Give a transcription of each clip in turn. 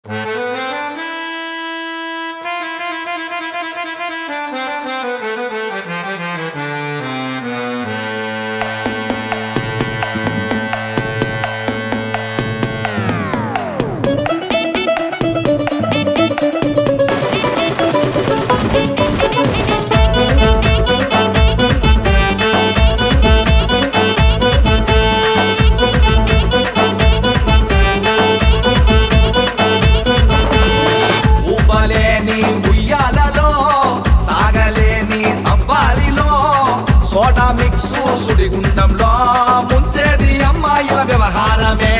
ఊపలేని ఉయ్యాలలో సాగలేని సవ్వారిలో soda mix సుడిగుండంలో ముంచేది అమ్మాయిల వ్యవహారమే.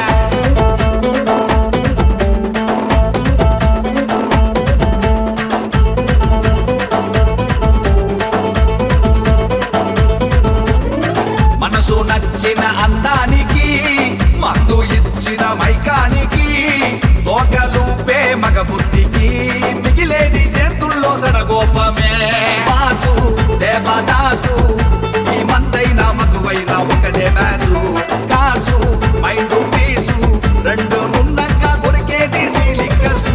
మనసు నచ్చిన అందానికి మందు ఇచ్చిన మైకానికి తోకలూపే మగ బుద్ధికి మిగిలేది చేతుల్లో సడగోపమే. బాసు దేవదాసు ఈ మందైన మగువైన ఒకటే మ్యాచు. కాసు మైండ్ పీసు రెండు నున్నంగా కొరికేది సీలిక్కర్సు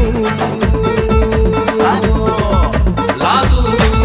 లాసు.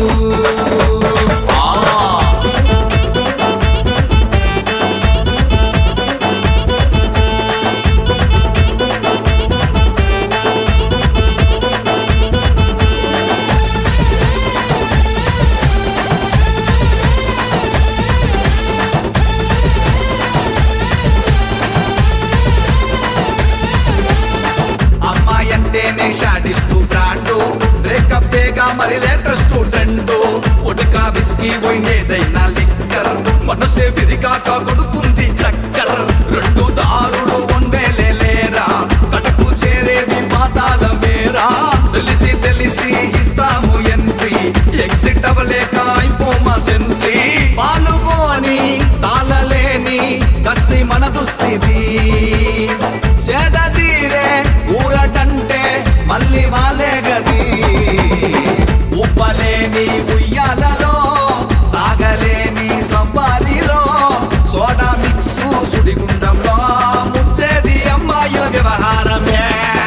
అమ్మాయంటేనే షాడిస్టు బ్రాండు బ్రేకప్ దేగా మరి లేటెస్ట్ ట్రెండు. ఒడికా విస్కీ పోయినేదైనా లిక్కర్ మనసే విరిగాక కొడుతుంది చక్కర్. రెండు దారులు ఉండేలేరా కటకు చేరేది పాతాల మేరా. తెలిసి తెలిసి ఇస్తాము ఎంట్రీ ఎగ్జిట్ అవ్వలేక అయిపోమా సెంట్రీ. పాలు పోని తాళలేని కస్తి మన దుస్థితి. సేద తీరే ఊరటంటే మళ్ళీ వాలే గది. ఉప్పలేని ఉయ్యాలలో సాగలేని సవ్వారిలో సోడా మిక్సు సుడిగుండంలో ముంచేది అమ్మాయిల వ్యవహారమే.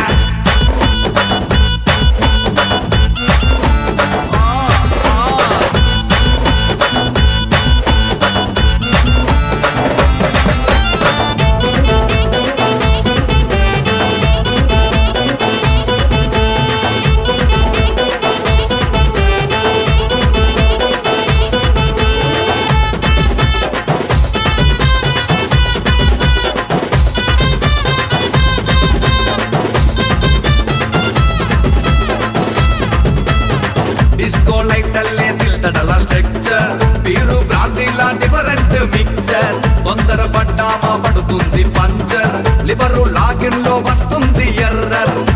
డిస్కో లైటల్లే తిల్తడల స్ట్రక్చర్ పీరు బ్రాందీలా డిఫరెంట్ మిక్చర్. తొందర పడ్డామా పడుతుంది పంచర్ లివరు లాగిన్ లో వస్తుంది ఎర్రర్.